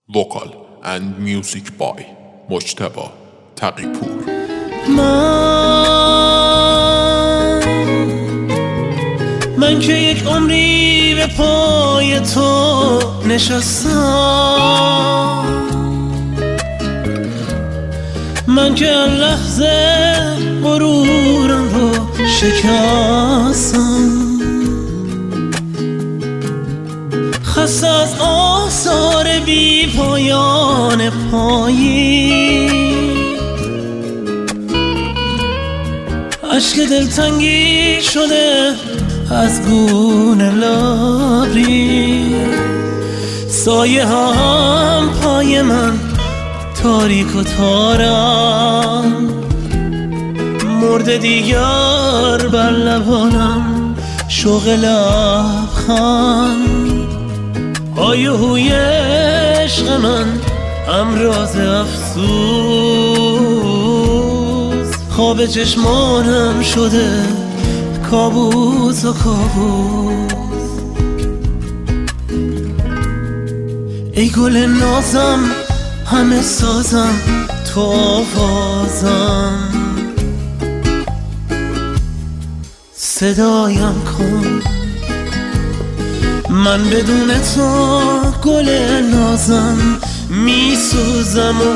Vocal and music by مجتبی تقی‌پور. من که یک عمری به پای تو نشستم، من که هر لحظه غرورم رو شکستم، خسته از آثار بی پایان پایی، عشق دلتنگی شده از گونه لبری، سایه ها هم پای من تاریک و تارم، مرد دیگر بر لبانم شوق لبخند، های هوی عشق من امراض افسوس، خواب چشمانم شده کابوس و کابوس. ای گل نازم همه سازم تو آوازم، صدایم کن من بدون تو گل نازم، میسوزم و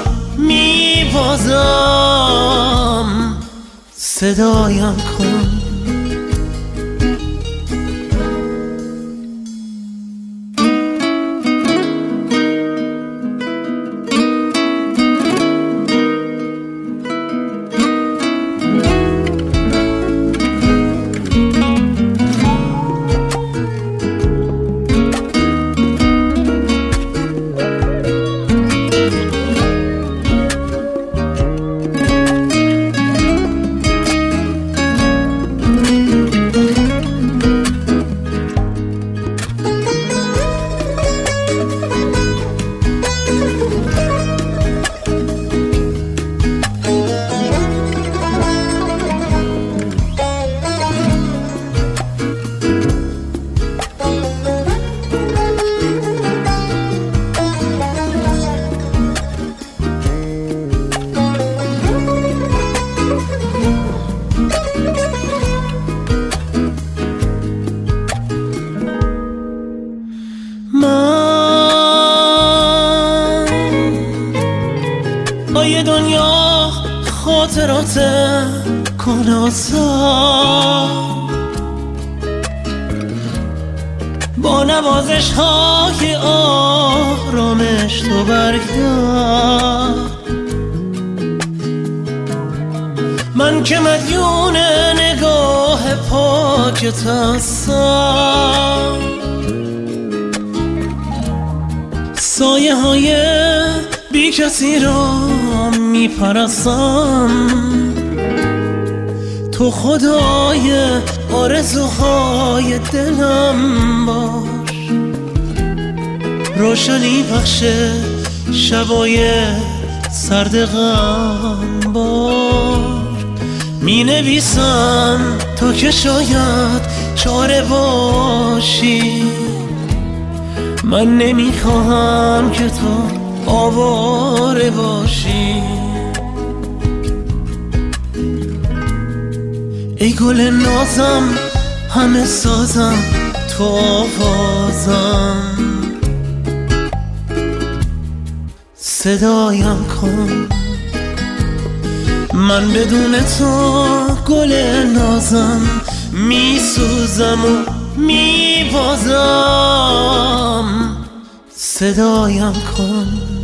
میبازم، صدایم کن. ای دنیا خاطرات کناسا، با نوازش های آرامش تو برگرد، من که مدیون نگاه پاکت هستم، سایه های بی کسی را میپرستم، تو خدای آرزوهای دلم باش، روشنی بخش شبای سرد غم بار، می نویسم تو که شاید چاره باشی، من نمیخواهم که تو آواره باشی. ای گل نازم همه سازم تو آوازم، صدایم کن من بدون تو گل نازم، میسوزم و میبازم، صدایم کن.